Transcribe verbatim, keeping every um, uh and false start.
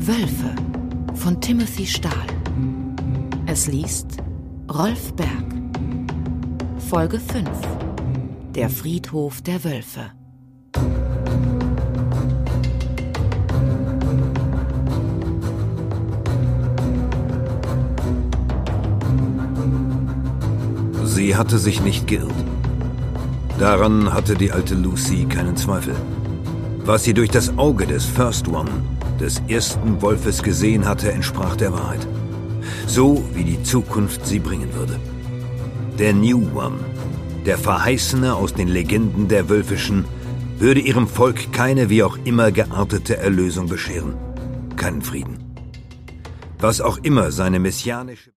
Wölfe von Timothy Stahl. Es liest Rolf Berg. Folge fünf. Der Friedhof der Wölfe. Sie hatte sich nicht geirrt. Daran hatte die alte Lucy keinen Zweifel. Was sie durch das Auge des First One, des ersten Wolfes gesehen hatte, entsprach der Wahrheit. So wie die Zukunft sie bringen würde. Der New One, der Verheißene aus den Legenden der Wölfischen, würde ihrem Volk keine wie auch immer geartete Erlösung bescheren. Keinen Frieden. Was auch immer seine messianische